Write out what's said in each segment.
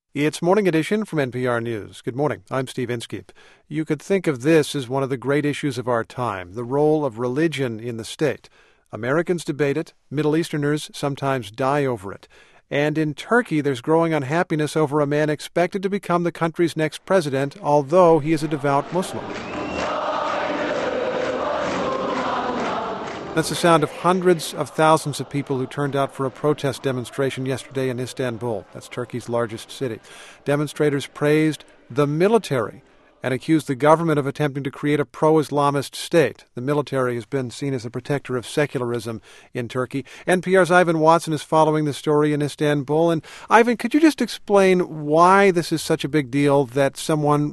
It's Morning Edition from NPR News. Good morning. I'm Steve Inskeep. You could think of this as one of the great issues of our time, the role of religion in the state. Americans debate it. Middle Easterners sometimes die over it. And in Turkey, there's growing unhappiness over a man expected to become the country's next president, although he is a devout Muslim. That's the sound of hundreds of thousands of people who turned out for a protest demonstration yesterday in Istanbul. That's Turkey's largest city. Demonstrators praised the military and accused the government of attempting to create a pro-Islamist state. The military has been seen as a protector of secularism in Turkey. NPR's Ivan Watson is following the story in Istanbul. And Ivan, could you just explain why this is such a big deal that someone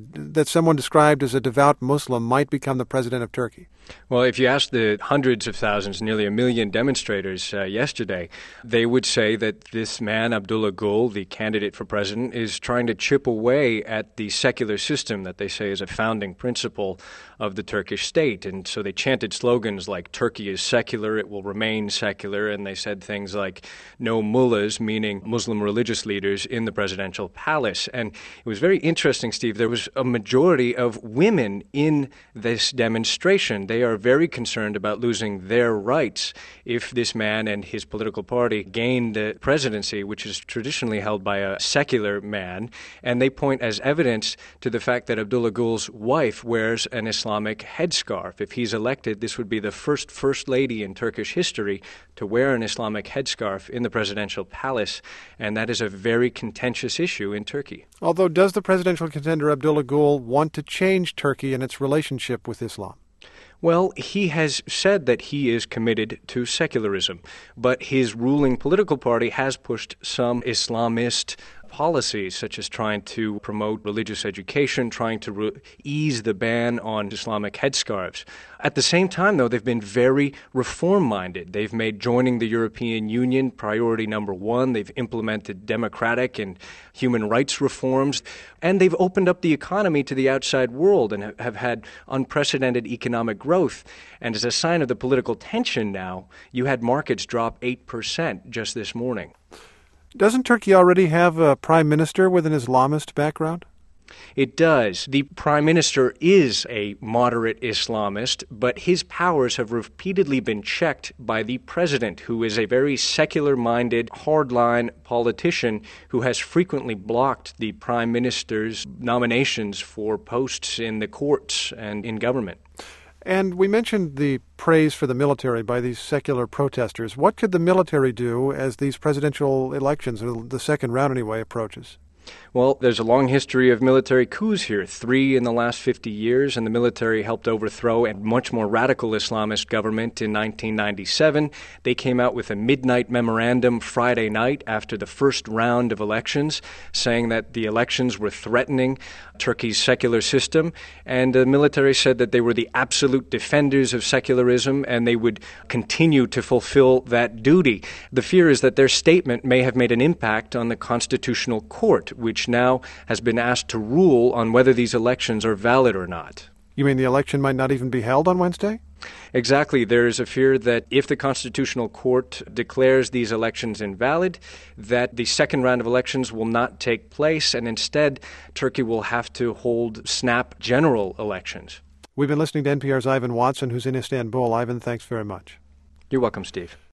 described as a devout Muslim might become the president of Turkey? Well, if you ask the hundreds of thousands, nearly a million demonstrators yesterday, they would say that this man, Abdullah Gül, the candidate for president, is trying to chip away at the secular system that they say is a founding principle of the Turkish state. And so they chanted slogans like, Turkey is secular, it will remain secular, and they said things like, no mullahs, meaning Muslim religious leaders, in the presidential palace. And it was very interesting, Steve, there was a majority of women in this demonstration. They are very concerned about losing their rights if this man and his political party gain the presidency, which is traditionally held by a secular man. And they point as evidence to the fact that Abdullah Gül's wife wears an Islamic headscarf. If he's elected, this would be the first lady in Turkish history to wear an Islamic headscarf in the presidential palace. And that is a very contentious issue in Turkey. Although, does the presidential contender Abdullah Gül want to change Turkey and its relationship with Islam? Well, he has said that he is committed to secularism, but his ruling political party has pushed some Islamist policies, such as trying to promote religious education, trying to ease the ban on Islamic headscarves. At the same time, though, they've been very reform-minded. They've made joining the European Union priority number one. They've implemented democratic and human rights reforms. And they've opened up the economy to the outside world and have had unprecedented economic growth. And as a sign of the political tension now, you had markets drop 8% just this morning. Doesn't Turkey already have a prime minister with an Islamist background? It does. The prime minister is a moderate Islamist, but his powers have repeatedly been checked by the president, who is a very secular-minded, hardline politician who has frequently blocked the prime minister's nominations for posts in the courts and in government. And we mentioned the praise for the military by these secular protesters. What could the military do as these presidential elections, or the second round anyway, approaches? Well, there's a long history of military coups here, 3 in the last 50 years, and the military helped overthrow a much more radical Islamist government in 1997. They came out with a midnight memorandum Friday night after the first round of elections, saying that the elections were threatening Turkey's secular system, and the military said that they were the absolute defenders of secularism and they would continue to fulfill that duty. The fear is that their statement may have made an impact on the Constitutional Court, which now has been asked to rule on whether these elections are valid or not. You mean the election might not even be held on Wednesday? Exactly. There is a fear that if the Constitutional Court declares these elections invalid, that the second round of elections will not take place, and instead Turkey will have to hold snap general elections. We've been listening to NPR's Ivan Watson, who's in Istanbul. Ivan, thanks very much. You're welcome, Steve.